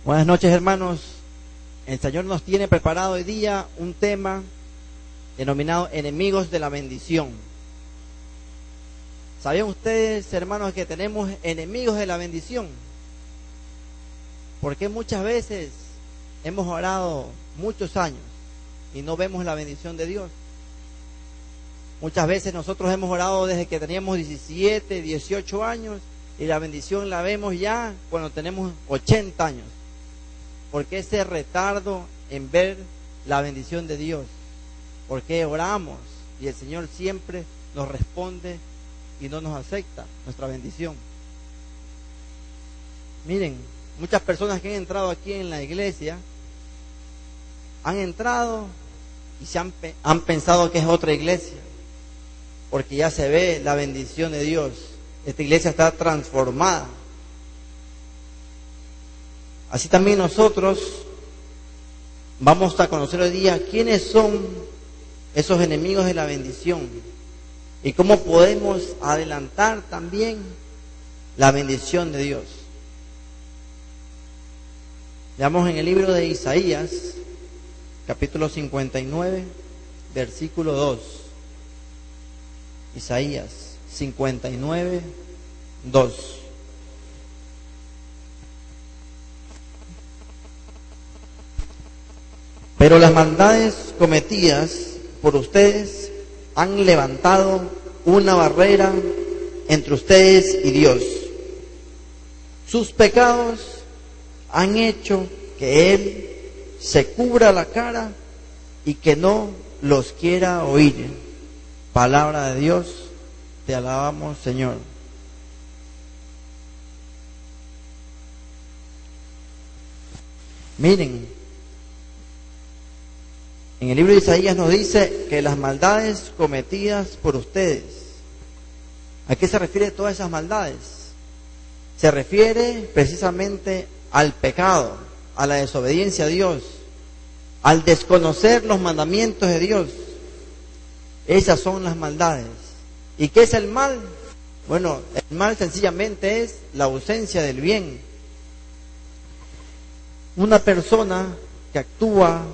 Buenas noches, hermanos. El Señor nos tiene preparado hoy día un tema denominado enemigos de la bendición. ¿Sabían ustedes, hermanos, que tenemos enemigos de la bendición? Porque muchas veces hemos orado muchos años y no vemos la bendición de Dios. Muchas veces nosotros hemos orado desde que teníamos 17, 18 años y la bendición la vemos ya cuando tenemos 80 años. ¿Por qué ese retardo en ver la bendición de Dios? Porque oramos y el Señor siempre nos responde y no nos acepta nuestra bendición. Miren, muchas personas que han entrado aquí en la iglesia han entrado y han pensado que es otra iglesia, porque ya se ve la bendición de Dios. Esta iglesia está transformada. Así también nosotros vamos a conocer hoy día quiénes son esos enemigos de la bendición y cómo podemos adelantar también la bendición de Dios. Leamos en el libro de Isaías, capítulo 59, versículo 2. Isaías 59, 2. Pero las maldades cometidas por ustedes han levantado una barrera entre ustedes y Dios. Sus pecados han hecho que Él se cubra la cara y que no los quiera oír. Palabra de Dios, te alabamos, Señor. Miren, en el libro de Isaías nos dice que las maldades cometidas por ustedes. ¿A qué se refiere todas esas maldades? Se refiere precisamente al pecado, a la desobediencia a Dios, al desconocer los mandamientos de Dios. Esas son las maldades. ¿Y qué es el mal? Bueno, el mal sencillamente es la ausencia del bien. Una persona que actúa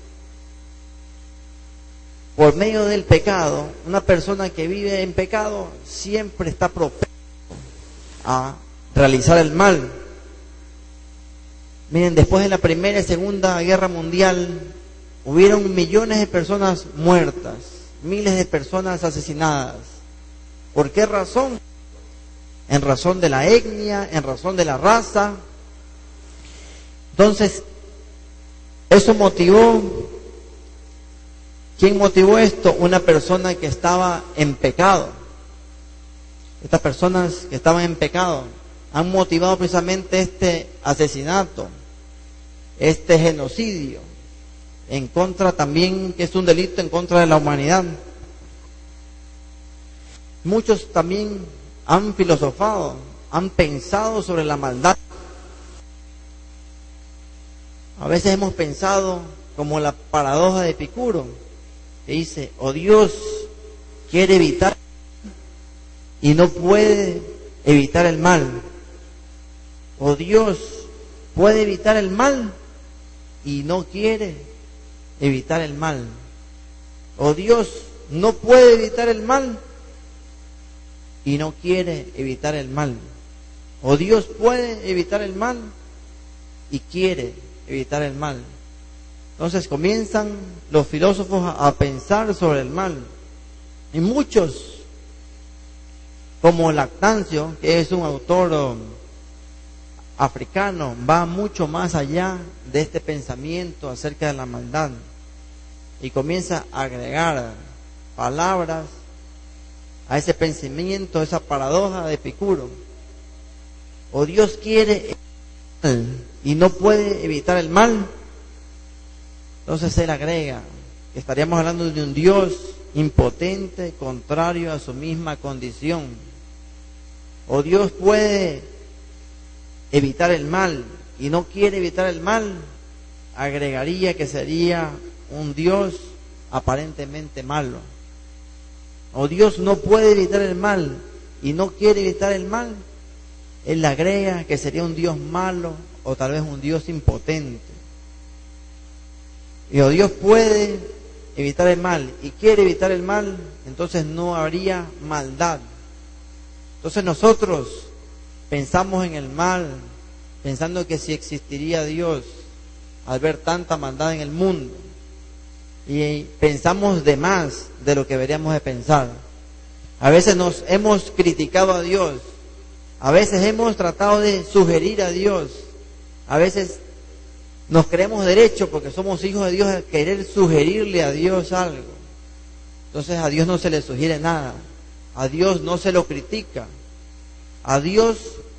por medio del pecado, una persona que vive en pecado, siempre está propenso a realizar el mal. Miren, después de la Primera y Segunda Guerra Mundial, hubieron millones de personas muertas, miles de personas asesinadas. ¿Por qué razón? En razón de la etnia, en razón de la raza. Entonces, eso motivó. ¿Quién motivó esto? Una persona que estaba en pecado. Estas personas que estaban en pecado han motivado precisamente este asesinato, este genocidio, en contra también, que es un delito en contra de la humanidad. Muchos también han filosofado, han pensado sobre la maldad. A veces hemos pensado como la paradoja de Epicuro, que dice, Dios quiere evitar y no puede evitar el mal. Dios puede evitar el mal y no quiere evitar el mal. Dios no puede evitar el mal y no quiere evitar el mal. Dios puede evitar el mal y quiere evitar el mal. Entonces comienzan los filósofos a pensar sobre el mal. Y muchos, como Lactancio, que es un autor africano, va mucho más allá de este pensamiento acerca de la maldad. Y comienza a agregar palabras a ese pensamiento, esa paradoja de Epicuro. Dios quiere el mal y no puede evitar el mal. Entonces él agrega que estaríamos hablando de un Dios impotente, contrario a su misma condición. Dios puede evitar el mal y no quiere evitar el mal. Agregaría que sería un Dios aparentemente malo. Dios no puede evitar el mal y no quiere evitar el mal. Él agrega que sería un Dios malo o tal vez un Dios impotente. Y o Dios puede evitar el mal y quiere evitar el mal, entonces no habría maldad. Entonces nosotros pensamos en el mal, pensando que si existiría Dios al ver tanta maldad en el mundo, y pensamos de más de lo que deberíamos de pensar. A veces nos hemos criticado a Dios, a veces hemos tratado de sugerir a Dios, a veces nos creemos derecho porque somos hijos de Dios a querer sugerirle a Dios algo. Entonces a Dios no se le sugiere nada, a Dios no se lo critica, a Dios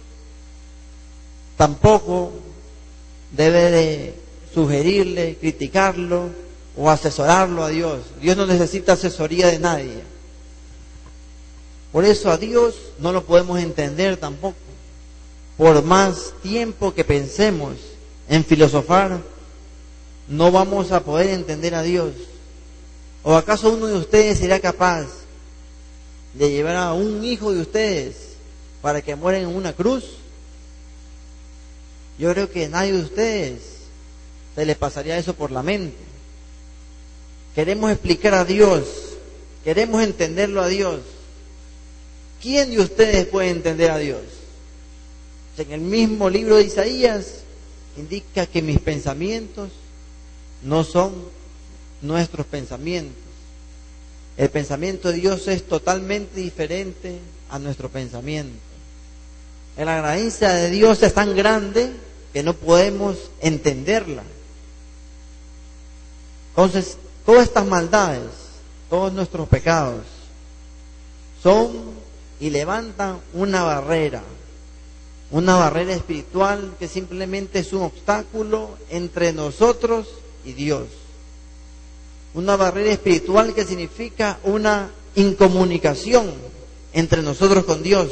tampoco debe de sugerirle, criticarlo o asesorarlo a Dios. Dios no necesita asesoría de nadie. Por eso a Dios no lo podemos entender tampoco. Por más tiempo que pensemos en filosofar, no vamos a poder entender a Dios. ¿O acaso uno de ustedes sería capaz de llevar a un hijo de ustedes para que muera en una cruz? Yo creo que nadie de ustedes se les pasaría eso por la mente. Queremos explicar a Dios, queremos entenderlo a Dios. ¿Quién de ustedes puede entender a Dios? En el mismo libro de Isaías indica que mis pensamientos no son nuestros pensamientos. El pensamiento de Dios es totalmente diferente a nuestro pensamiento. La gracia de Dios es tan grande que no podemos entenderla. Entonces, todas estas maldades, todos nuestros pecados, son y levantan una barrera espiritual que simplemente es un obstáculo entre nosotros y Dios. Una barrera espiritual que significa una incomunicación entre nosotros con Dios.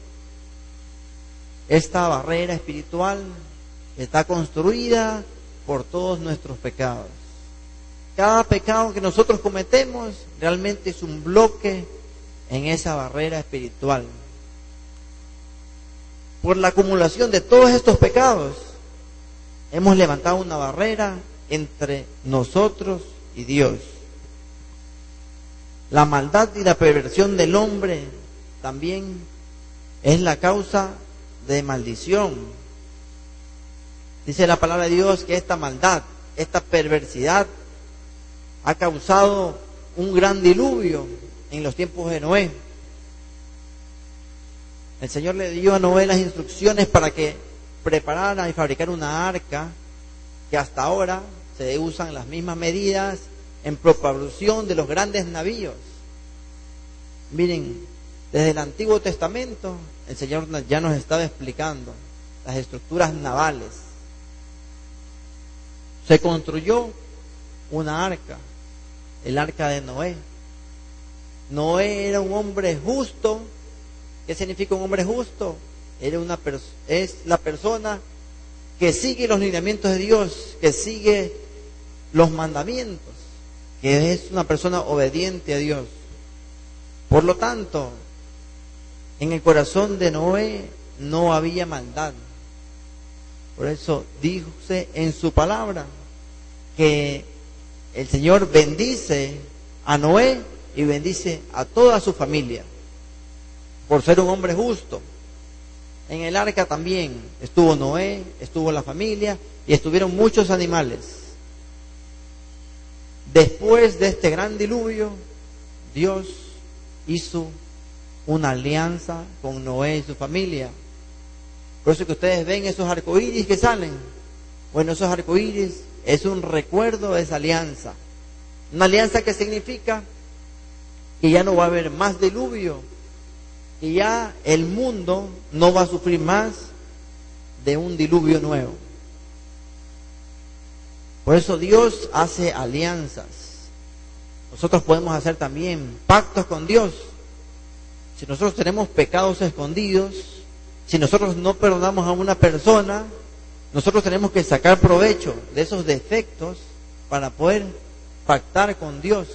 Esta barrera espiritual está construida por todos nuestros pecados. Cada pecado que nosotros cometemos realmente es un bloque en esa barrera espiritual. Por la acumulación de todos estos pecados, hemos levantado una barrera entre nosotros y Dios. La maldad y la perversión del hombre también es la causa de maldición. Dice la palabra de Dios que esta maldad, esta perversidad, ha causado un gran diluvio en los tiempos de Noé. El Señor le dio a Noé las instrucciones para que preparara y fabricara una arca, que hasta ahora se usan las mismas medidas en propulsión de los grandes navíos. Miren, desde el Antiguo Testamento el Señor ya nos estaba explicando las estructuras navales. Se construyó una arca, el arca de Noé. Noé era un hombre justo. ¿Qué significa un hombre justo? Es la persona que sigue los lineamientos de Dios, que sigue los mandamientos, que es una persona obediente a Dios. Por lo tanto, en el corazón de Noé no había maldad. Por eso dice en su palabra que el Señor bendice a Noé y bendice a toda su familia por ser un hombre justo. En el arca también estuvo Noé, estuvo la familia y estuvieron muchos animales. Después de este gran diluvio, Dios hizo una alianza con Noé y su familia. Por eso que ustedes ven esos arcoíris que salen. Bueno, esos arcoíris es un recuerdo de esa alianza. Una alianza que significa que ya no va a haber más diluvio, que ya el mundo no va a sufrir más de un diluvio nuevo. Por eso Dios hace alianzas. Nosotros podemos hacer también pactos con Dios. Si nosotros tenemos pecados escondidos, si nosotros no perdonamos a una persona, nosotros tenemos que sacar provecho de esos defectos para poder pactar con Dios.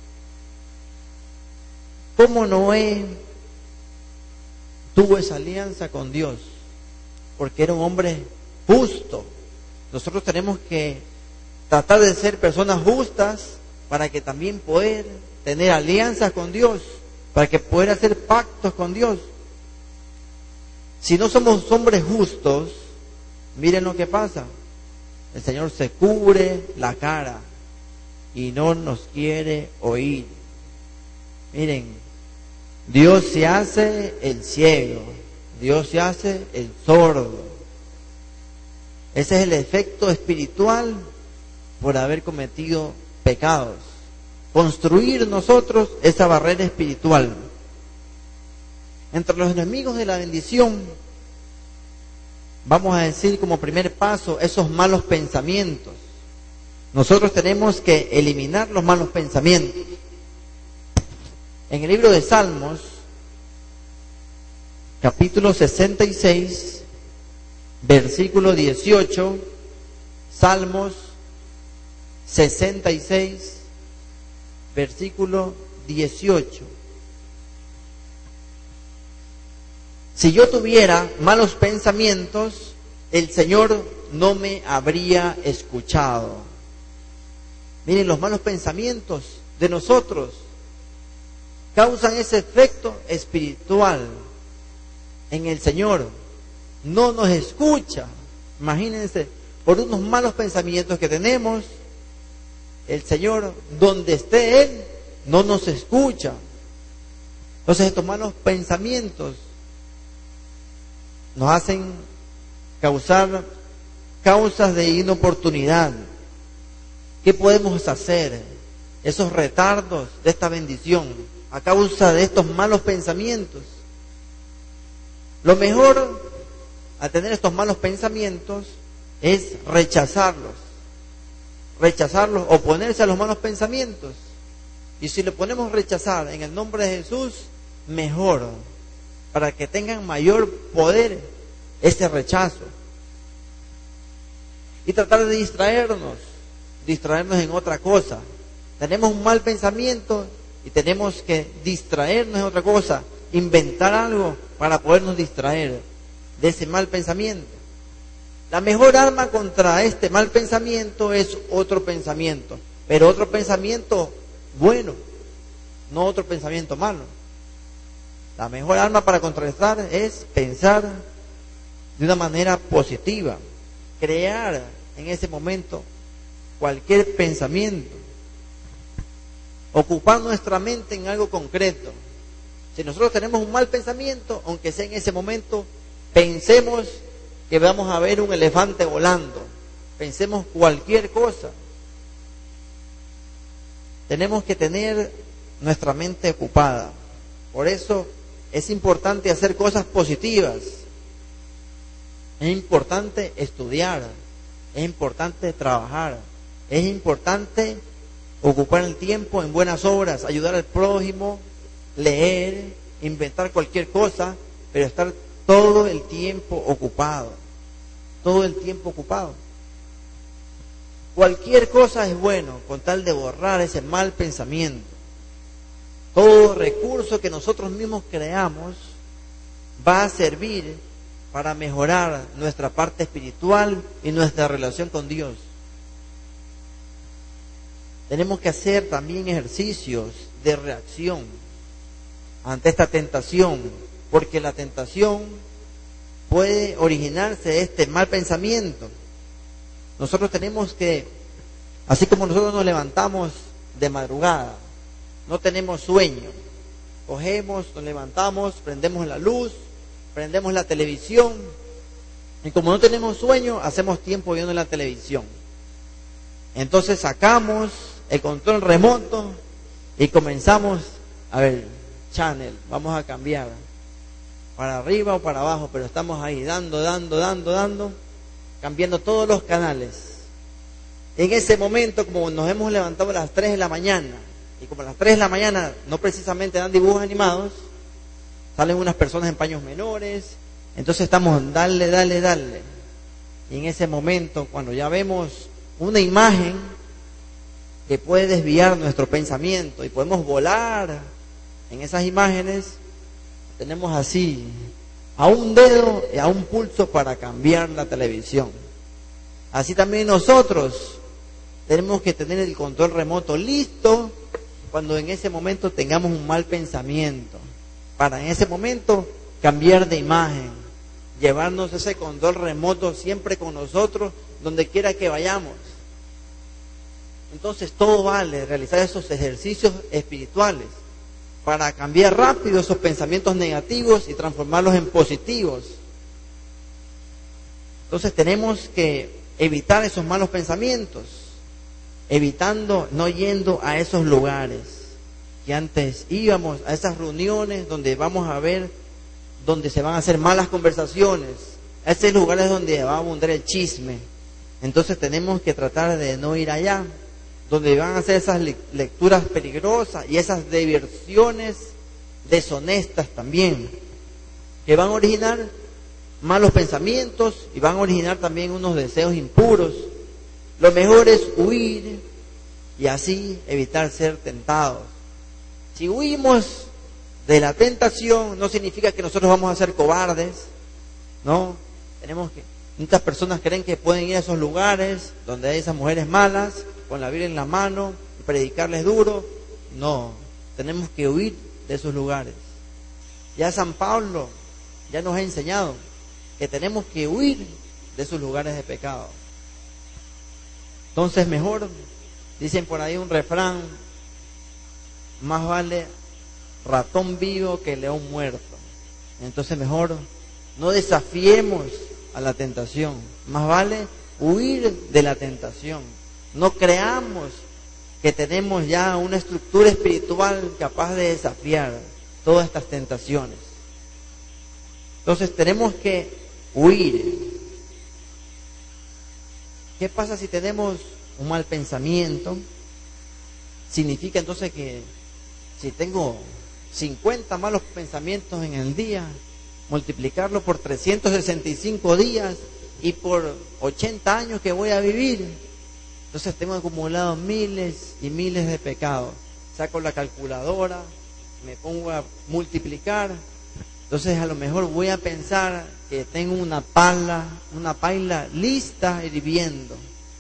¿Cómo Noé tuvo esa alianza con Dios? Porque era un hombre justo. Nosotros tenemos que tratar de ser personas justas para que también poder tener alianzas con Dios, para que poder hacer pactos con Dios. Si no somos hombres justos, miren lo que pasa. El Señor se cubre la cara y no nos quiere oír. Miren, Dios se hace el ciego, Dios se hace el sordo. Ese es el efecto espiritual por haber cometido pecados. Construir nosotros esa barrera espiritual. Entre los enemigos de la bendición, vamos a decir como primer paso, esos malos pensamientos. Nosotros tenemos que eliminar los malos pensamientos. En el libro de Salmos, capítulo 66, versículo 18, Salmos 66, versículo 18. Si yo tuviera malos pensamientos, el Señor no me habría escuchado. Miren, los malos pensamientos de nosotros causan ese efecto espiritual en el Señor. No nos escucha. Imagínense, por unos malos pensamientos que tenemos, el Señor, donde esté Él, no nos escucha. Entonces estos malos pensamientos nos hacen causar causas de inoportunidad. ¿Qué podemos hacer? Esos retardos de esta bendición a causa de estos malos pensamientos. Lo mejor a tener estos malos pensamientos es rechazarlos, oponerse a los malos pensamientos. Y si le ponemos rechazar en el nombre de Jesús, mejor, para que tengan mayor poder ese rechazo. Y tratar de distraernos en otra cosa. Tenemos un mal pensamiento y tenemos que distraernos en otra cosa, inventar algo para podernos distraer de ese mal pensamiento. La mejor arma contra este mal pensamiento es otro pensamiento, pero otro pensamiento bueno, no otro pensamiento malo. La mejor arma para contrarrestar es pensar de una manera positiva, crear en ese momento cualquier pensamiento, ocupar nuestra mente en algo concreto. Si nosotros tenemos un mal pensamiento, aunque sea en ese momento, pensemos que vamos a ver un elefante volando, pensemos cualquier cosa. Tenemos que tener nuestra mente ocupada. Por eso es importante hacer cosas positivas. Es importante estudiar, es importante trabajar, es importante ocupar el tiempo en buenas obras, ayudar al prójimo, leer, inventar cualquier cosa, pero estar todo el tiempo ocupado, todo el tiempo ocupado. Cualquier cosa es bueno con tal de borrar ese mal pensamiento. Todo recurso que nosotros mismos creamos va a servir para mejorar nuestra parte espiritual y nuestra relación con Dios. Tenemos que hacer también ejercicios de reacción ante esta tentación, porque la tentación puede originarse de este mal pensamiento. Nosotros tenemos que, así como nosotros nos levantamos de madrugada, no tenemos sueño, cogemos, nos levantamos, prendemos la luz, prendemos la televisión, y como no tenemos sueño, hacemos tiempo viendo la televisión. Entonces sacamos el control remoto y comenzamos a ver channel, vamos a cambiar para arriba o para abajo, pero estamos ahí dando, cambiando todos los canales. En ese momento, como nos hemos levantado a las 3 de la mañana, y como a las 3 de la mañana no precisamente dan dibujos animados, salen unas personas en paños menores, entonces estamos dale. Y en ese momento, cuando ya vemos una imagen que puede desviar nuestro pensamiento y podemos volar en esas imágenes, tenemos así a un dedo y a un pulso para cambiar la televisión. Así también nosotros tenemos que tener el control remoto listo cuando en ese momento tengamos un mal pensamiento, para en ese momento cambiar de imagen, llevarnos ese control remoto siempre con nosotros, donde quiera que vayamos. Entonces todo vale realizar esos ejercicios espirituales para cambiar rápido esos pensamientos negativos y transformarlos en positivos. Entonces tenemos que evitar esos malos pensamientos, evitando, no yendo a esos lugares que antes íbamos, a esas reuniones donde vamos a ver, donde se van a hacer malas conversaciones, a esos lugares donde va a abundar el chisme. Entonces tenemos que tratar de no ir allá, donde van a hacer esas lecturas peligrosas y esas diversiones deshonestas también, que van a originar malos pensamientos y van a originar también unos deseos impuros. Lo mejor es huir y así evitar ser tentados. Si huimos de la tentación, no significa que nosotros vamos a ser cobardes, ¿no? Muchas personas creen que pueden ir a esos lugares donde hay esas mujeres malas, con la Biblia en la mano, y predicarles duro. No, tenemos que huir de esos lugares. Ya San Pablo ya nos ha enseñado que tenemos que huir de esos lugares de pecado. Entonces mejor, dicen por ahí un refrán, más vale ratón vivo que león muerto. Entonces mejor no desafiemos a la tentación, más vale huir de la tentación. No creamos que tenemos ya una estructura espiritual capaz de desafiar todas estas tentaciones. Entonces tenemos que huir. ¿Qué pasa si tenemos un mal pensamiento? Significa entonces que si tengo 50 malos pensamientos en el día, multiplicarlo por 365 días y por 80 años que voy a vivir, entonces tengo acumulado miles y miles de pecados. Saco la calculadora, me pongo a multiplicar, entonces a lo mejor voy a pensar que tengo una paila lista hirviendo.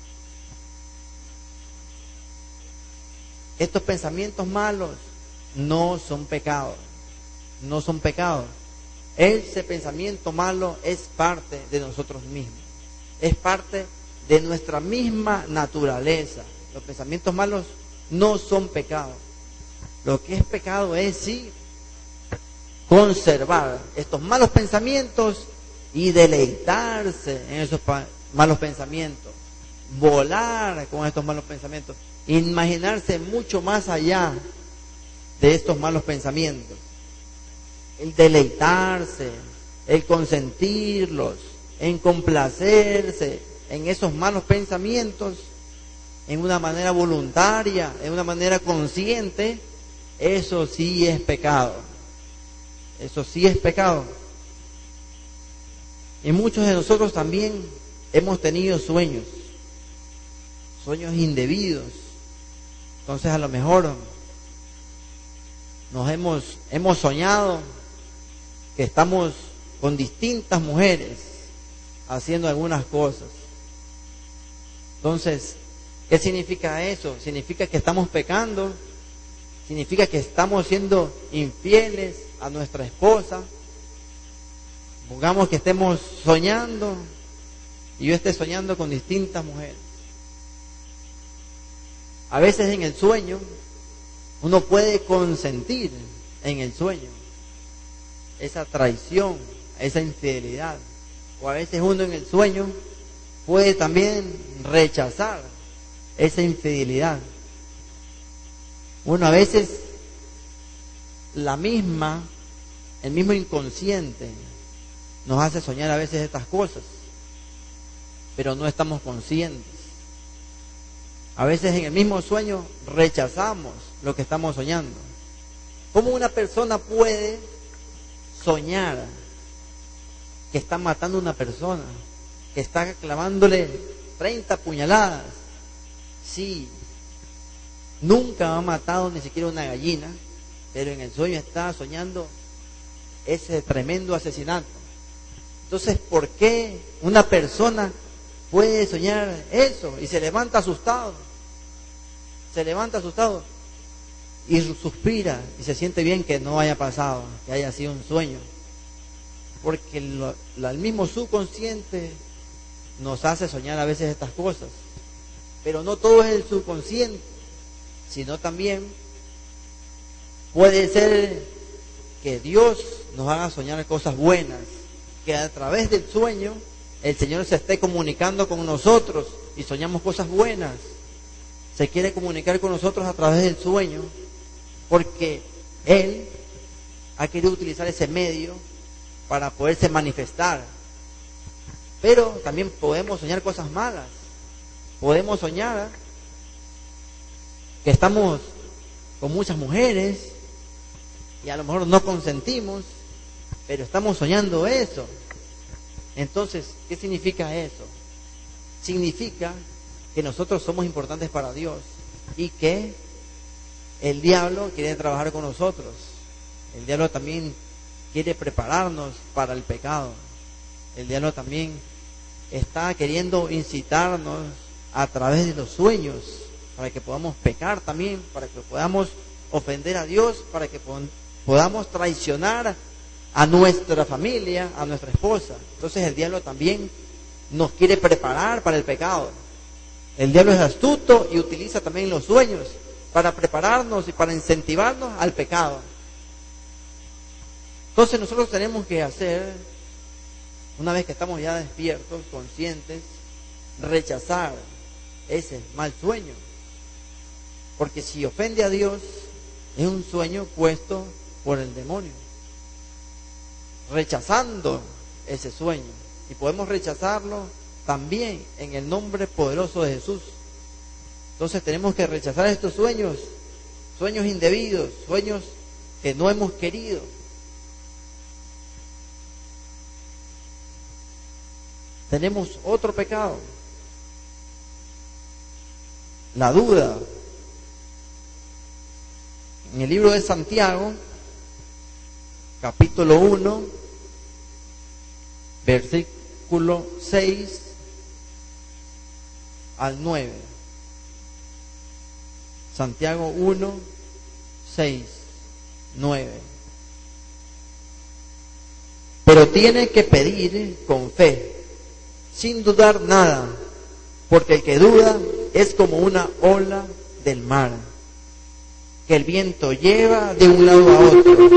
Estos pensamientos malos no son pecados, no son pecados. Ese pensamiento malo es parte de nosotros mismos, es parte de nuestra misma naturaleza. Los pensamientos malos no son pecados. Lo que es pecado es sí conservar estos malos pensamientos y deleitarse en esos malos pensamientos, volar con estos malos pensamientos, imaginarse mucho más allá de estos malos pensamientos, el deleitarse, el consentirlos, en complacerse en esos malos pensamientos, en una manera voluntaria, en una manera consciente. Eso sí es pecado. Eso sí es pecado. Y muchos de nosotros también hemos tenido sueños indebidos. Entonces a lo mejor hemos soñado que estamos con distintas mujeres haciendo algunas cosas. Entonces, ¿qué significa eso? Significa que estamos pecando, significa que estamos siendo infieles a nuestra esposa. Pongamos que estemos soñando y yo esté soñando con distintas mujeres. A veces en el sueño uno puede consentir en el sueño esa traición, esa infidelidad. O a veces uno en el sueño puede también rechazar esa infidelidad. Uno a veces el mismo inconsciente nos hace soñar a veces estas cosas, pero no estamos conscientes. A veces en el mismo sueño rechazamos lo que estamos soñando. ¿Cómo una persona puede soñar que está matando a una persona, que está clavándole 30 puñaladas? Sí, nunca ha matado ni siquiera una gallina, pero en el sueño está soñando ese tremendo asesinato. Entonces, ¿por qué una persona puede soñar eso y se levanta asustado? Se levanta asustado y suspira y se siente bien que no haya pasado, que haya sido un sueño. Porque el mismo subconsciente nos hace soñar a veces estas cosas. Pero no todo es el subconsciente, sino también puede ser que Dios nos haga soñar cosas buenas, que a través del sueño el Señor se esté comunicando con nosotros y soñamos cosas buenas. Se quiere comunicar con nosotros a través del sueño porque Él ha querido utilizar ese medio para poderse manifestar. Pero también podemos soñar cosas malas. Podemos soñar que estamos con muchas mujeres y a lo mejor no consentimos, pero estamos soñando eso. Entonces, ¿qué significa eso? Significa que nosotros somos importantes para Dios y que el diablo quiere trabajar con nosotros. El diablo también quiere prepararnos para el pecado. El diablo también está queriendo incitarnos a través de los sueños para que podamos pecar también, para que podamos ofender a Dios, para que podamos traicionar a nuestra familia, a nuestra esposa. Entonces el diablo también nos quiere preparar para el pecado. El diablo es astuto y utiliza también los sueños para prepararnos y para incentivarnos al pecado. Entonces nosotros tenemos que hacer, una vez que estamos ya despiertos, conscientes, rechazar ese mal sueño. Porque si ofende a Dios, es un sueño puesto por el demonio. Rechazando ese sueño. Y podemos rechazarlo también en el nombre poderoso de Jesús. Entonces tenemos que rechazar estos sueños, sueños indebidos, sueños que no hemos querido. Tenemos otro pecado, la duda. En el libro de Santiago, capítulo 1, versículo 6 al 9. Santiago 1, 6, 9. Pero tiene que pedir con fe, sin dudar nada, porque el que duda es como una ola del mar, que el viento lleva de un lado a otro.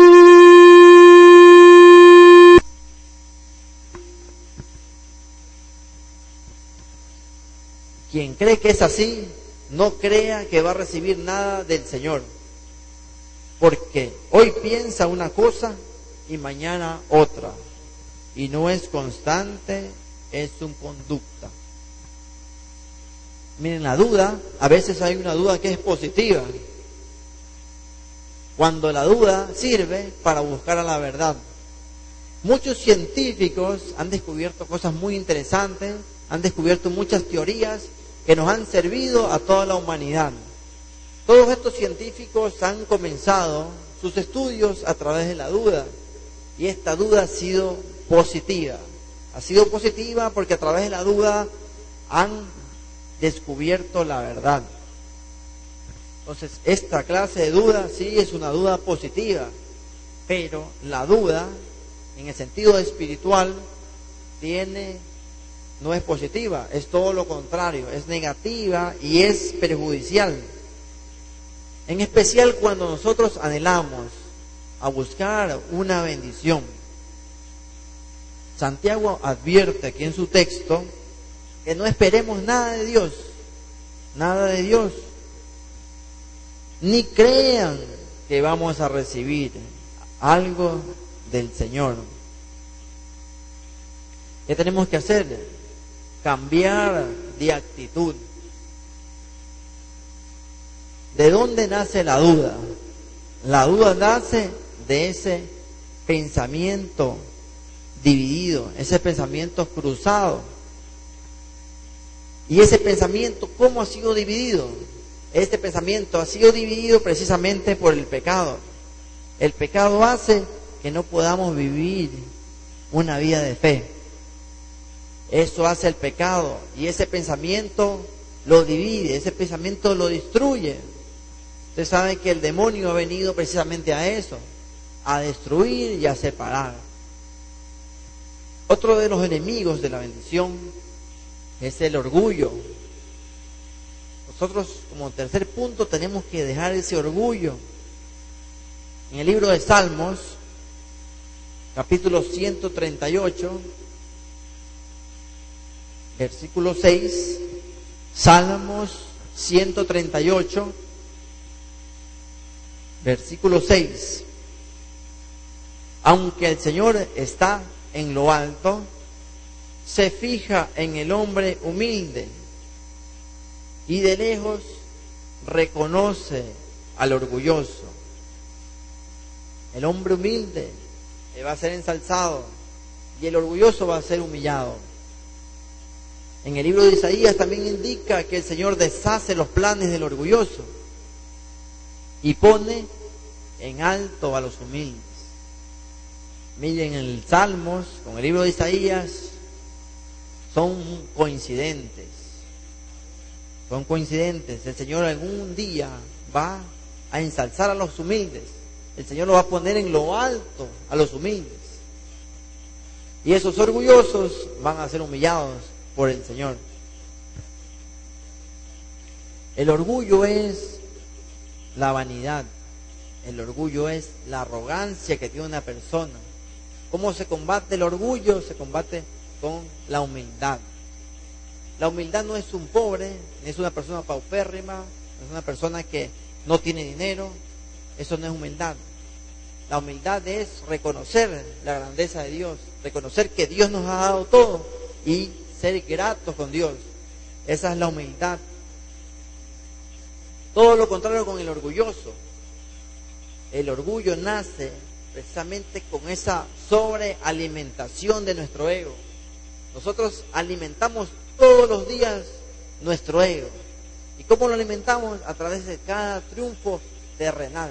Quien cree que es así, no crea que va a recibir nada del Señor, porque hoy piensa una cosa y mañana otra, y no es constante en su conducta. Miren, la duda, a veces hay una duda que es positiva, cuando la duda sirve para buscar a la verdad. Muchos científicos han descubierto cosas muy interesantes, han descubierto muchas teorías que nos han servido a toda la humanidad. Todos estos científicos han comenzado sus estudios a través de la duda, y esta duda ha sido positiva. Ha sido positiva porque a través de la duda han descubierto la verdad. Entonces, esta clase de duda sí es una duda positiva, pero la duda, en el sentido espiritual, no es positiva, es todo lo contrario, es negativa y es perjudicial. En especial cuando nosotros anhelamos a buscar una bendición. Santiago advierte aquí en su texto que no esperemos nada de Dios, ni crean que vamos a recibir algo del Señor. ¿Qué tenemos que hacer? Cambiar de actitud. ¿De dónde nace la duda? La duda nace de ese pensamiento dividido, ese pensamiento cruzado. Y ese pensamiento, ¿cómo ha sido dividido? Este pensamiento ha sido dividido precisamente por el pecado. El pecado hace que no podamos vivir una vida de fe. Eso hace el pecado, y ese pensamiento lo divide, ese pensamiento lo destruye. Usted sabe que el demonio ha venido precisamente a eso, a destruir y a separar. Otro de los enemigos de la bendición es el orgullo. Nosotros, como tercer punto, tenemos que dejar ese orgullo. En el libro de Salmos, capítulo 138, versículo 6, Salmos 138, versículo 6. Aunque el Señor está en lo alto, se fija en el hombre humilde y de lejos reconoce al orgulloso. El hombre humilde va a ser ensalzado y el orgulloso va a ser humillado. En el libro de Isaías también indica que el Señor deshace los planes del orgulloso y pone en alto a los humildes. Miren, el Salmos con el libro de Isaías son coincidentes. Son coincidentes. El Señor algún día va a ensalzar a los humildes. El Señor lo va a poner en lo alto a los humildes. Y esos orgullosos van a ser humillados por el Señor. El orgullo es la vanidad. El orgullo es la arrogancia que tiene una persona. ¿Cómo se combate el orgullo? Se combate con la humildad. La humildad no es un pobre, ni es una persona paupérrima, no es una persona que no tiene dinero. Eso no es humildad. La humildad es reconocer la grandeza de Dios, reconocer que Dios nos ha dado todo y ser gratos con Dios. Esa es la humildad. Todo lo contrario con el orgulloso. El orgullo nace precisamente con esa sobrealimentación de nuestro ego. Nosotros alimentamos todos los días nuestro ego. ¿Y cómo lo alimentamos? A través de cada triunfo terrenal.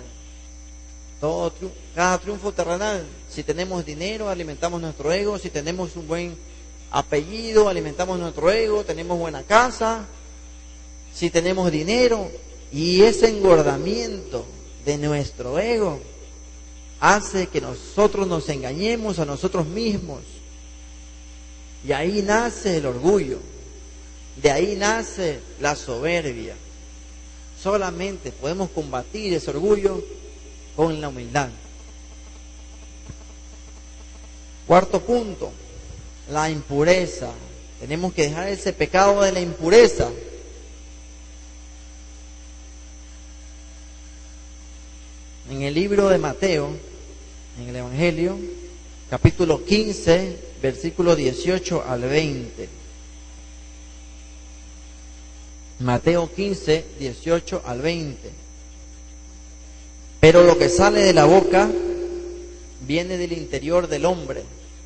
Cada triunfo terrenal. Si tenemos dinero, alimentamos nuestro ego. Si tenemos un buen apellido, alimentamos nuestro ego. Tenemos buena casa. Si tenemos dinero. Y ese engordamiento de nuestro ego hace que nosotros nos engañemos a nosotros mismos. Y ahí nace el orgullo. De ahí nace la soberbia. Solamente podemos combatir ese orgullo con la humildad. Cuarto punto, la impureza. Tenemos que dejar ese pecado de la impureza. En el libro de Mateo, en el Evangelio, capítulo 15, versículo 18 al 20. Mateo 15, 18 al 20. Pero lo que sale de la boca viene del interior del hombre,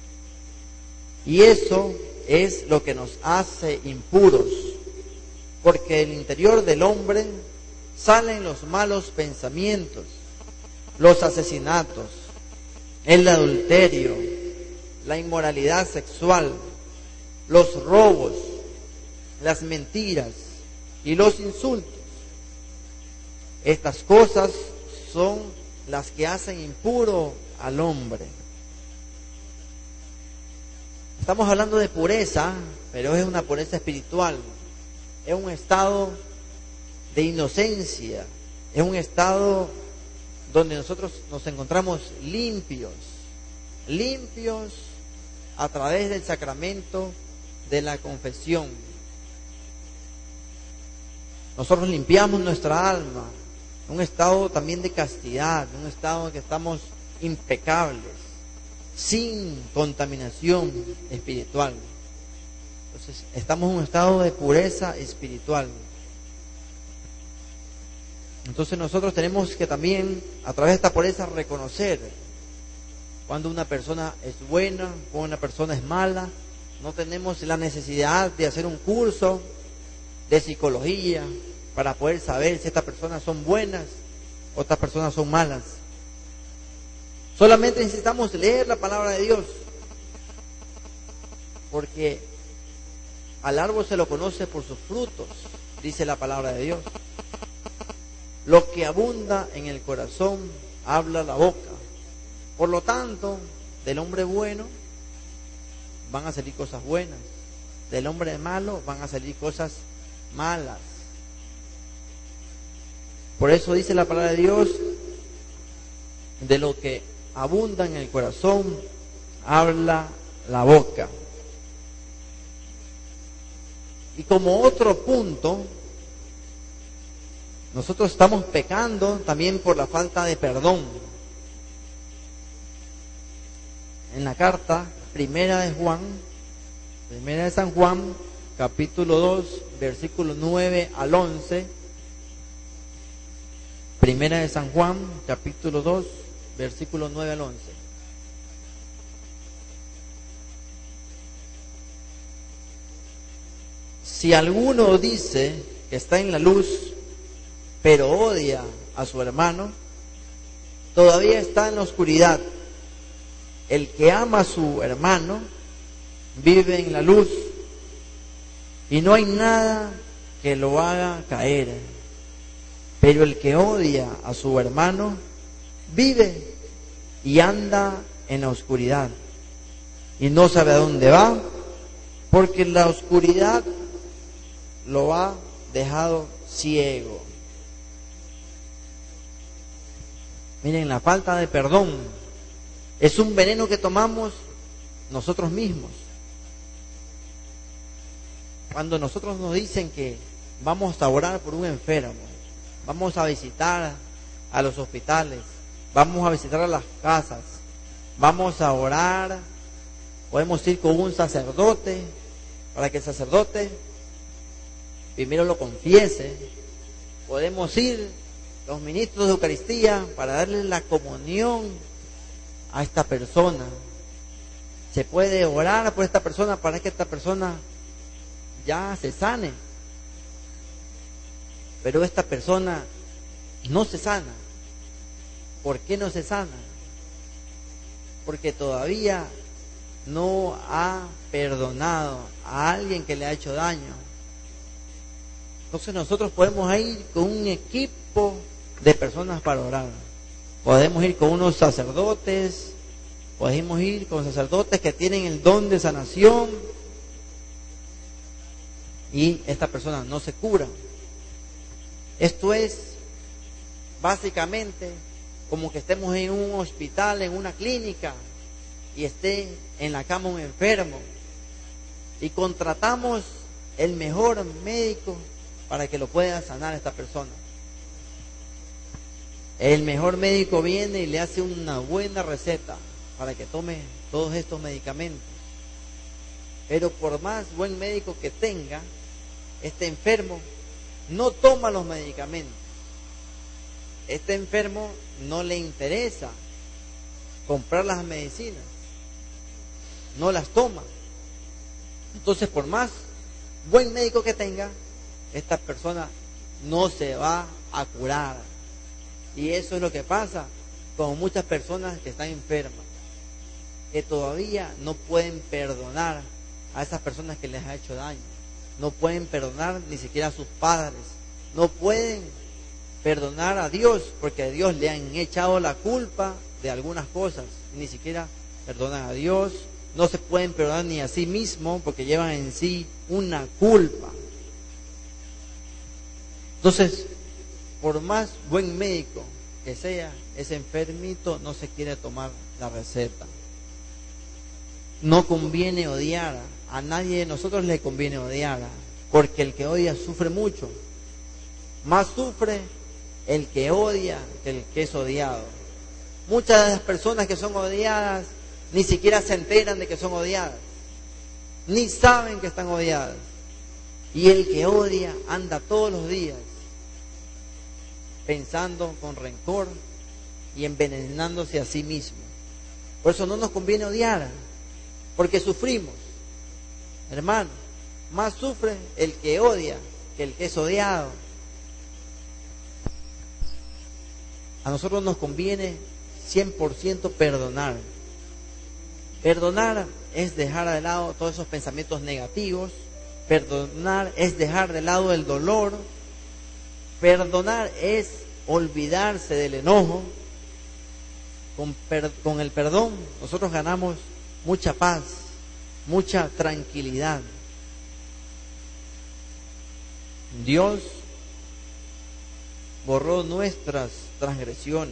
y eso es lo que nos hace impuros, porque del interior del hombre salen los malos pensamientos, los asesinatos, el adulterio, la inmoralidad sexual, los robos, las mentiras y los insultos. Estas cosas son las que hacen impuro al hombre. Estamos hablando de pureza, pero es una pureza espiritual. Es un estado de inocencia. Es un estado donde nosotros nos encontramos limpios a través del sacramento de la confesión. Nosotros limpiamos nuestra alma, un estado también de castidad, un estado en que estamos impecables, sin contaminación espiritual. Entonces, estamos en un estado de pureza espiritual. Entonces nosotros tenemos que también, a través de esta pureza, reconocer cuando una persona es buena, cuando una persona es mala. No tenemos la necesidad de hacer un curso de psicología para poder saber si estas personas son buenas o estas personas son malas. Solamente necesitamos leer la palabra de Dios porque al árbol se lo conoce por sus frutos, dice la palabra de Dios. Lo que abunda en el corazón habla la boca. Por lo tanto, del hombre bueno van a salir cosas buenas, del hombre malo van a salir cosas malas. Por eso dice la palabra de Dios, de lo que abunda en el corazón habla la boca. Y como otro punto, nosotros estamos pecando también por la falta de perdón. En la carta primera de San Juan, capítulo 2, versículo 9 al 11. Primera de San Juan, capítulo 2, versículo 9 al 11. Si alguno dice que está en la luz, pero odia a su hermano, todavía está en la oscuridad. El que ama a su hermano vive en la luz, y no hay nada que lo haga caer. Pero el que odia a su hermano vive y anda en la oscuridad, y no sabe a dónde va, porque la oscuridad lo ha dejado ciego. Miren, la falta de perdón es un veneno que tomamos nosotros mismos. Cuando nosotros nos dicen que vamos a orar por un enfermo, vamos a visitar a los hospitales, vamos a visitar a las casas, vamos a orar, podemos ir con un sacerdote para que el sacerdote primero lo confiese, podemos ir los ministros de Eucaristía para darle la comunión a esta persona. Se puede orar por esta persona para que esta persona ya se sane. Pero esta persona no se sana. ¿Por qué no se sana? Porque todavía no ha perdonado a alguien que le ha hecho daño. Entonces nosotros podemos ir con un equipo de personas para orar. Podemos ir con unos sacerdotes, podemos ir con sacerdotes que tienen el don de sanación, y esta persona no se cura. Esto es básicamente como que estemos en un hospital, en una clínica, y esté en la cama un enfermo, y contratamos el mejor médico para que lo pueda sanar a esta persona. El mejor médico viene y le hace una buena receta para que tome todos estos medicamentos. Pero por más buen médico que tenga, este enfermo no toma los medicamentos. Este enfermo no le interesa comprar las medicinas, no las toma. Entonces, por más buen médico que tenga, esta persona no se va a curar. Y eso es lo que pasa con muchas personas que están enfermas, que todavía no pueden perdonar a esas personas que les ha hecho daño. No pueden perdonar ni siquiera a sus padres. No pueden perdonar a Dios, porque a Dios le han echado la culpa de algunas cosas. Ni siquiera perdonan a Dios. No se pueden perdonar ni a sí mismos, porque llevan en sí una culpa. Entonces, por más buen médico que sea, ese enfermito no se quiere tomar la receta. No conviene odiar. A nadie de nosotros le conviene odiar, porque el que odia sufre mucho. Más sufre el que odia que el que es odiado. Muchas de las personas que son odiadas ni siquiera se enteran de que son odiadas, ni saben que están odiadas. Y el que odia anda todos los días pensando con rencor y envenenándose a sí mismo. Por eso no nos conviene odiar, porque sufrimos. Hermano, más sufre el que odia que el que es odiado. A nosotros nos conviene 100% perdonar. Perdonar es dejar de lado todos esos pensamientos negativos. Perdonar es dejar de lado el dolor. Perdonar es olvidarse del enojo. Con el perdón nosotros ganamos mucha paz, mucha tranquilidad. Dios borró nuestras transgresiones.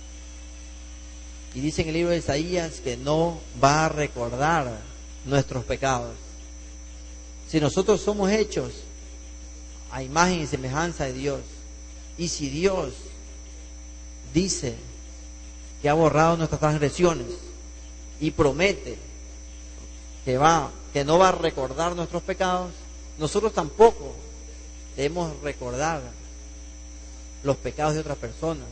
Y dice en el libro de Isaías que no va a recordar nuestros pecados. Si nosotros somos hechos a imagen y semejanza de Dios, y si Dios dice que ha borrado nuestras transgresiones y promete que no va a recordar nuestros pecados, nosotros tampoco debemos recordar los pecados de otras personas.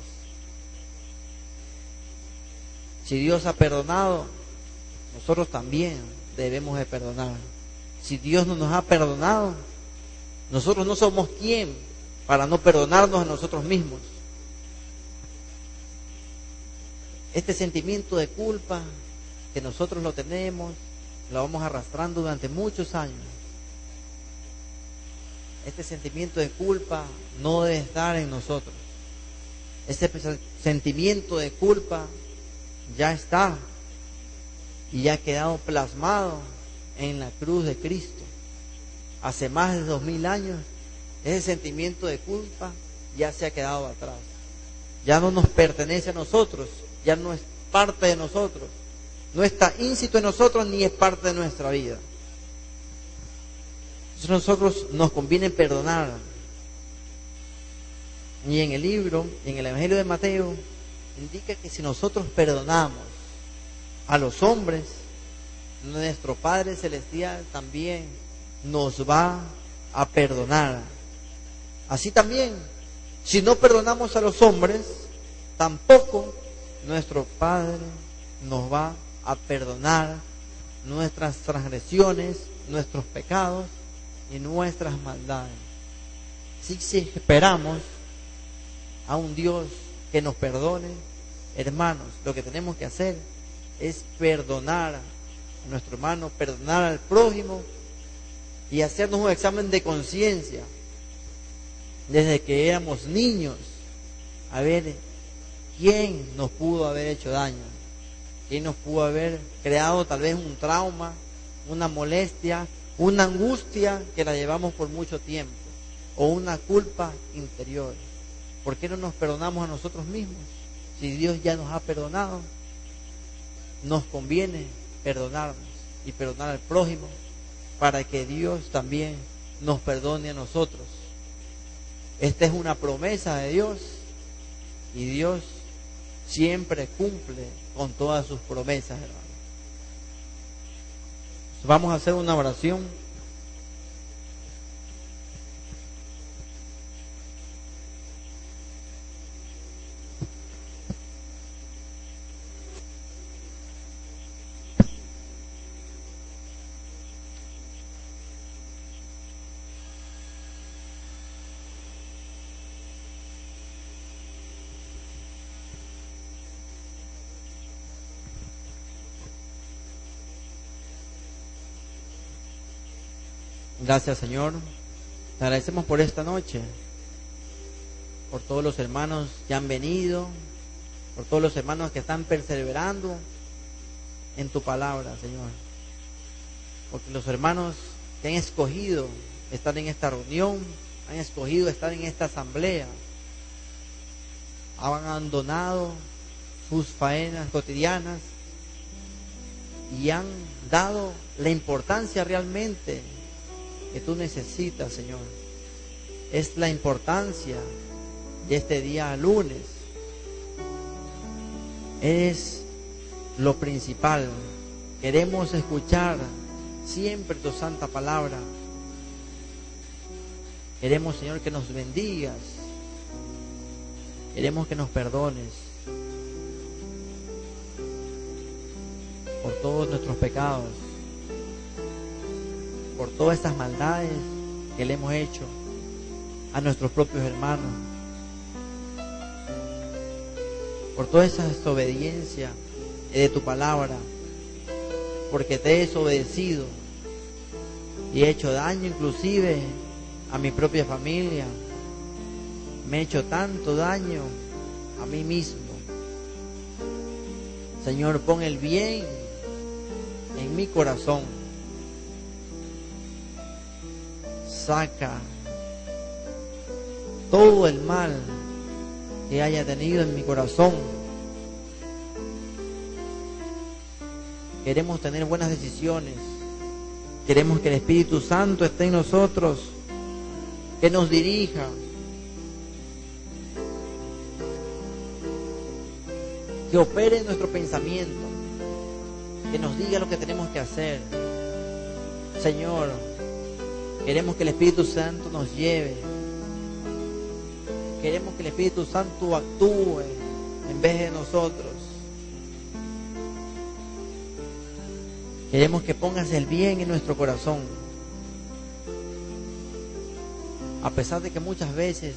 Si Dios ha perdonado, nosotros también debemos de perdonar. Si Dios no nos ha perdonado, nosotros no somos quien para no perdonarnos a nosotros mismos. Este sentimiento de culpa que nosotros lo tenemos, lo vamos arrastrando durante muchos años. Este sentimiento de culpa no debe estar en nosotros. Este sentimiento de culpa ya está y ya ha quedado plasmado en la cruz de Cristo. Hace más de 2000 años, ese sentimiento de culpa ya se ha quedado atrás. Ya no nos pertenece a nosotros, ya no es parte de nosotros, no está íncito en nosotros ni es parte de nuestra vida. Entonces nosotros nos conviene perdonar. Y en el libro, en el Evangelio de Mateo, indica que si nosotros perdonamos a los hombres, nuestro Padre Celestial también nos va a perdonar. Así también, si no perdonamos a los hombres, tampoco nuestro Padre nos va a perdonar nuestras transgresiones, nuestros pecados y nuestras maldades. Si esperamos a un Dios que nos perdone, hermanos, lo que tenemos que hacer es perdonar a nuestro hermano, perdonar al prójimo y hacernos un examen de conciencia desde que éramos niños, a ver quién nos pudo haber hecho daño, quién nos pudo haber creado tal vez un trauma, una molestia, una angustia que la llevamos por mucho tiempo, o una culpa interior. ¿Por qué no nos perdonamos a nosotros mismos? Si Dios ya nos ha perdonado, nos conviene perdonarnos y perdonar al prójimo para que Dios también nos perdone a nosotros. Esta es una promesa de Dios y Dios siempre cumple con todas sus promesas, hermanos. Vamos a hacer una oración. Gracias, Señor. Te agradecemos por esta noche, por todos los hermanos que han venido, por todos los hermanos que están perseverando en tu palabra, Señor. Porque los hermanos que han escogido estar en esta reunión, han escogido estar en esta asamblea, han abandonado sus faenas cotidianas y han dado la importancia realmente que tú necesitas, Señor. Es la importancia de este día lunes. Es lo principal. Queremos escuchar siempre tu santa palabra. Queremos, Señor, que nos bendigas. Queremos que nos perdones por todos nuestros pecados, por todas estas maldades que le hemos hecho a nuestros propios hermanos, por toda esa desobediencia de tu palabra, porque te he desobedecido y he hecho daño inclusive a mi propia familia. Me he hecho tanto daño a mí mismo. Señor, pon el bien en mi corazón. Saca todo el mal que haya tenido en mi corazón. Queremos tener buenas decisiones. Queremos que el Espíritu Santo esté en nosotros, que nos dirija. Que opere en nuestro pensamiento, que nos diga lo que tenemos que hacer. Señor, queremos que el Espíritu Santo nos lleve. Queremos que el Espíritu Santo actúe en vez de nosotros. Queremos que pongas el bien en nuestro corazón. A pesar de que muchas veces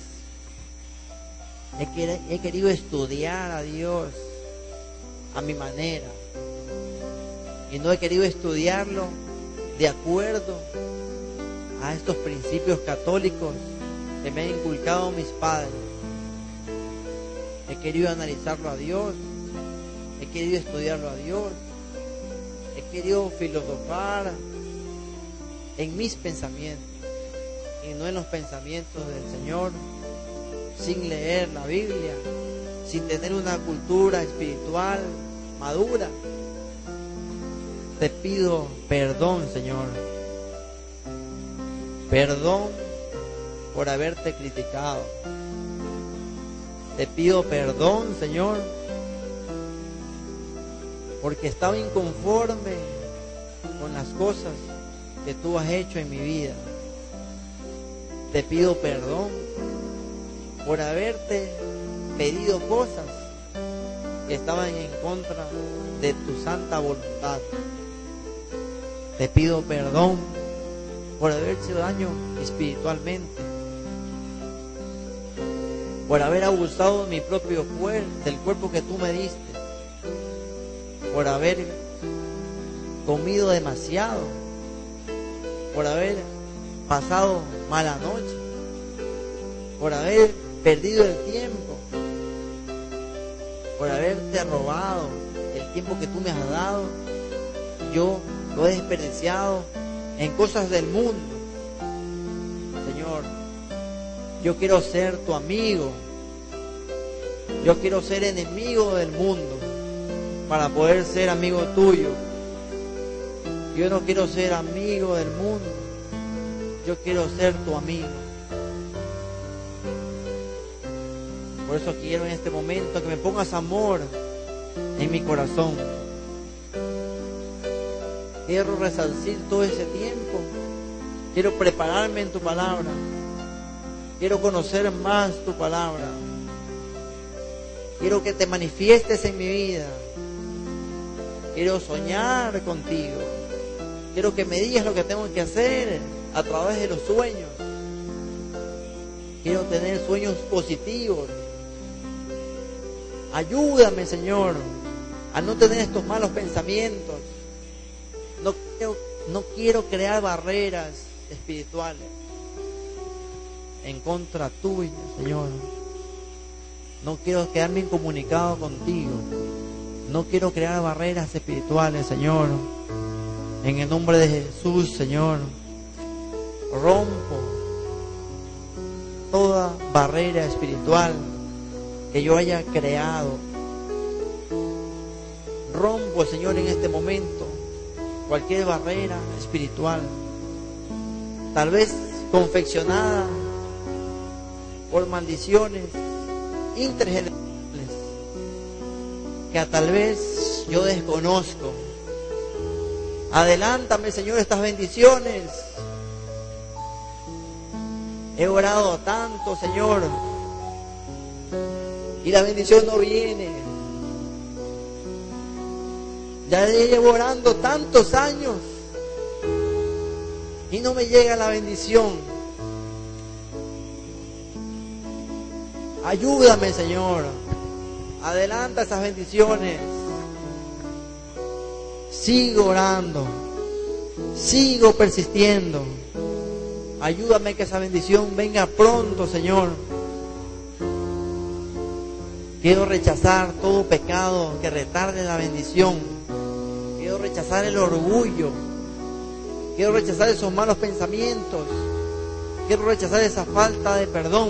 he querido estudiar a Dios a mi manera y no he querido estudiarlo de acuerdo a estos principios católicos que me han inculcado mis padres. He querido analizarlo a Dios, he querido estudiarlo a Dios, he querido filosofar en mis pensamientos y no en los pensamientos del Señor, sin leer la Biblia, sin tener una cultura espiritual madura. Te pido perdón, Señor. Perdón por haberte criticado. Te pido perdón, Señor, porque estaba inconforme con las cosas que tú has hecho en mi vida. Te pido perdón por haberte pedido cosas que estaban en contra de tu santa voluntad. Te pido perdón por haber hecho daño espiritualmente, por haber abusado de mi propio cuerpo, del cuerpo que tú me diste, por haber comido demasiado, por haber pasado mala noche, por haber perdido el tiempo, por haberte robado el tiempo que tú me has dado. Yo lo he desperdiciado en cosas del mundo. Señor, yo quiero ser tu amigo. Yo quiero ser enemigo del mundo para poder ser amigo tuyo. Yo no quiero ser amigo del mundo. Yo quiero ser tu amigo. Por eso quiero en este momento que me pongas amor en mi corazón. Quiero resarcir todo ese tiempo. Quiero prepararme en tu palabra. Quiero conocer más tu palabra. Quiero que te manifiestes en mi vida. Quiero soñar contigo. Quiero que me digas lo que tengo que hacer a través de los sueños. Quiero tener sueños positivos. Ayúdame, Señor, a no tener estos malos pensamientos. No quiero crear barreras espirituales en contra tuya, Señor. No quiero quedarme incomunicado contigo. No quiero crear barreras espirituales, Señor. En el nombre de Jesús, Señor, rompo toda barrera espiritual que yo haya creado. Rompo, Señor, en este momento cualquier barrera espiritual, tal vez confeccionada por maldiciones intergeneracionales que tal vez yo desconozco. Adelántame, Señor, estas bendiciones. He orado tanto, Señor, y la bendición no viene. Ya llevo orando tantos años y no me llega la bendición. Ayúdame, Señor. Adelanta esas bendiciones. Sigo orando, sigo persistiendo. Ayúdame que esa bendición venga pronto, Señor. Quiero rechazar todo pecado que retarde la bendición. Quiero rechazar el orgullo. Quiero rechazar esos malos pensamientos. Quiero rechazar esa falta de perdón.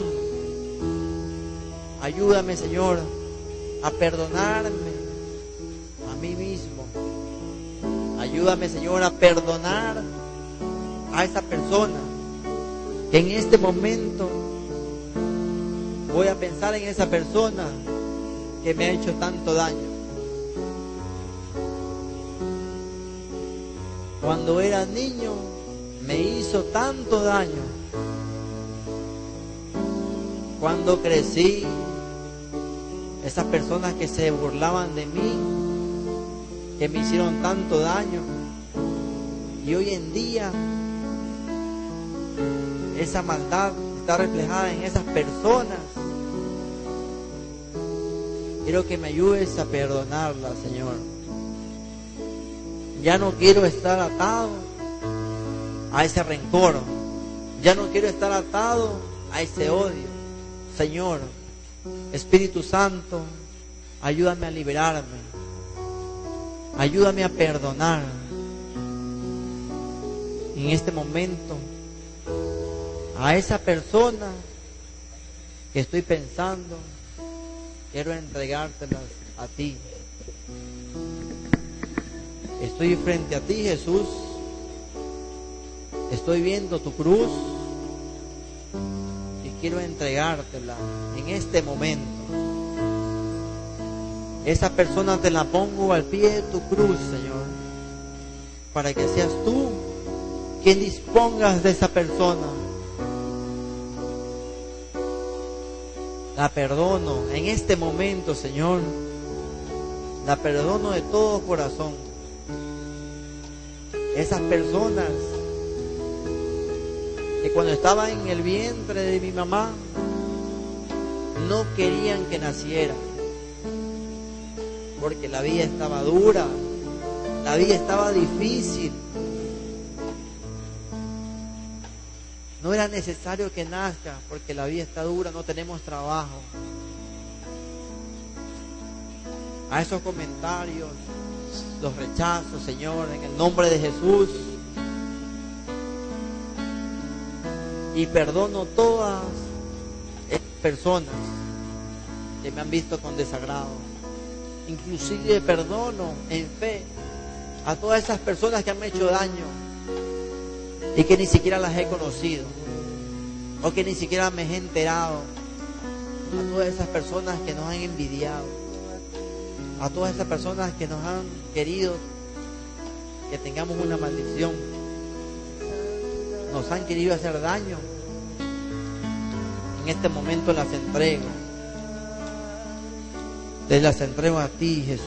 Ayúdame, Señor, a perdonarme a mí mismo. Ayúdame, Señor, a perdonar a esa persona que en este momento voy a pensar en esa persona que me ha hecho tanto daño. Cuando era niño me hizo tanto daño. Cuando crecí, esas personas que se burlaban de mí, que me hicieron tanto daño. Y hoy en día esa maldad está reflejada en esas personas. Quiero que me ayudes a perdonarla, Señor. Ya no quiero estar atado a ese rencor. Ya no quiero estar atado a ese odio. Señor, Espíritu Santo, ayúdame a liberarme. Ayúdame a perdonar. En este momento, a esa persona que estoy pensando, quiero entregártelas a ti. Estoy frente a ti, Jesús. Estoy viendo tu cruz y quiero entregártela en este momento. Esa persona te la pongo al pie de tu cruz, Señor, para que seas tú quien dispongas de esa persona. La perdono en este momento, Señor. La perdono de todo corazón. Esas personas que cuando estaba en el vientre de mi mamá no querían que naciera, porque la vida estaba dura, la vida estaba difícil. No era necesario que nazca porque la vida está dura, no tenemos trabajo. A esos comentarios los rechazo, Señor, en el nombre de Jesús. Y perdono todas esas personas que me han visto con desagrado. Inclusive perdono en fe a todas esas personas que me han hecho daño y que ni siquiera las he conocido o que ni siquiera me he enterado. A todas esas personas que nos han envidiado, a todas esas personas que nos han querido que tengamos una maldición, nos han querido hacer daño. En este momento las entrego. Te las entrego a ti, Jesús.